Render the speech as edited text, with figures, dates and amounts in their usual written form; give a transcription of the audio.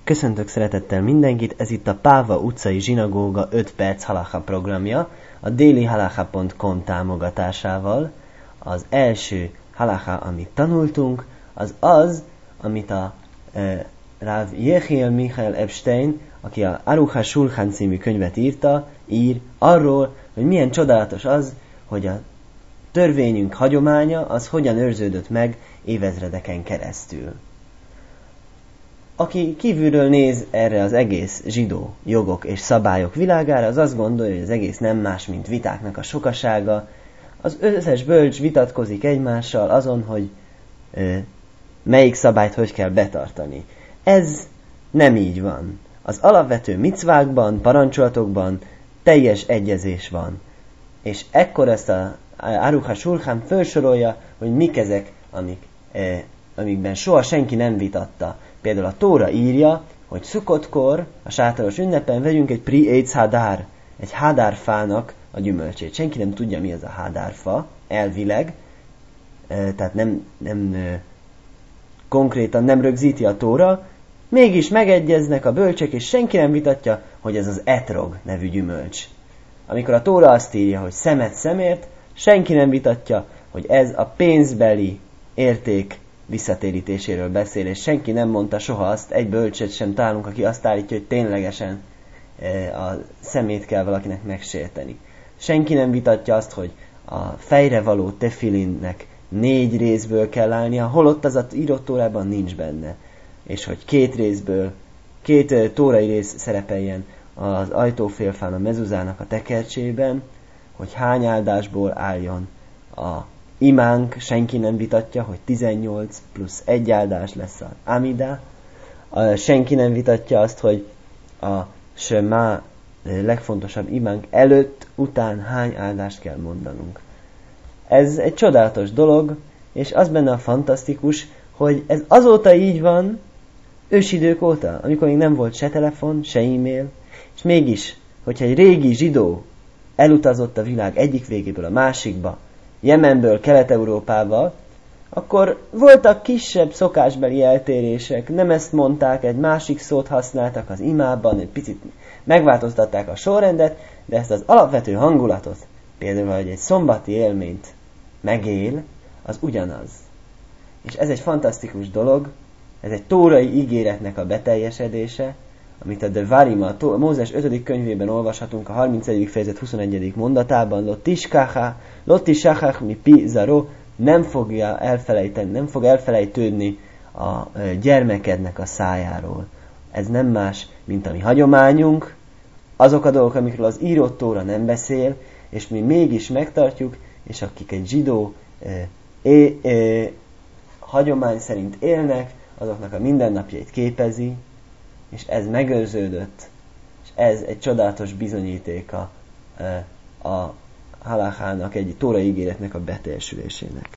Köszöntök szeretettel mindenkit, ez itt a Páva utcai zsinagóga 5 perc halacha programja, a dailyhalacha.com támogatásával. Az első halacha, amit tanultunk, az, amit a Rav Yechiel Michael Epstein, aki a Aruch HaShulchan című könyvet ír arról, hogy milyen csodálatos az, hogy a törvényünk hagyománya az hogyan őrződött meg évezredeken keresztül. Aki kívülről néz erre az egész zsidó jogok és szabályok világára, az azt gondolja, hogy az egész nem más, mint vitáknak a sokasága. Az összes bölcs vitatkozik egymással azon, hogy melyik szabályt hogy kell betartani. Ez nem így van. Az alapvető micvákban, parancsolatokban teljes egyezés van. És ekkor ezt a Aruch HaShulchan felsorolja, hogy mik ezek, amikben soha senki nem vitatta. Például a Tóra írja, hogy Szukkotkor, a sátoros ünnepen vegyünk egy Pri Eitz Hadár, egy hádárfának a gyümölcsét. Senki nem tudja, mi az a hádárfa, elvileg, tehát nem konkrétan nem rögzíti a Tóra, mégis megegyeznek a bölcsek, és senki nem vitatja, hogy ez az etrog nevű gyümölcs. Amikor a Tóra azt írja, hogy szemet szemért, senki nem vitatja, hogy ez a pénzbeli érték visszatérítéséről beszél, és senki nem mondta soha azt, egy bölcset sem találunk, aki azt állítja, hogy ténylegesen a szemét kell valakinek megsérteni. Senki nem vitatja azt, hogy a fejre való tefilinnek 4 részből kell állnia, holott az a írott Tórában nincs benne. És hogy 2 tórai rész szerepeljen az ajtófélfán a mezuzának a tekercsében, hogy hány áldásból álljon a imánk, senki nem vitatja, hogy 18 plusz 1 áldás lesz az Amida. Senki nem vitatja azt, hogy a Shema legfontosabb imánk előtt, után hány áldást kell mondanunk. Ez egy csodálatos dolog, és az benne a fantasztikus, hogy ez azóta így van, ősidők óta, amikor még nem volt se telefon, se e-mail, és mégis, hogyha egy régi zsidó elutazott a világ egyik végéből a másikba, Jemenből Kelet-Európába, akkor voltak kisebb szokásbeli eltérések, nem ezt mondták, egy másik szót használtak az imában, egy picit megváltoztatták a sorrendet, de ezt az alapvető hangulatot, például, hogy egy szombati élményt megél, az ugyanaz. És ez egy fantasztikus dolog, ez egy tórai ígéretnek a beteljesedése, amit a Devarim, a Mózes 5. könyvében olvashatunk, a 30. fejezet 21. mondatában, Lottishachach mi pi zaro, nem fog elfelejtődni a gyermekednek a szájáról. Ez nem más, mint a mi hagyományunk, azok a dolgok, amikről az írott Tóra nem beszél, és mi mégis megtartjuk, és akik egy zsidó hagyomány szerint élnek, azoknak a mindennapjait képezi, és ez megőrződött, és ez egy csodálatos bizonyítéka a halachának, egy tórai ígéretnek a beteljesülésének.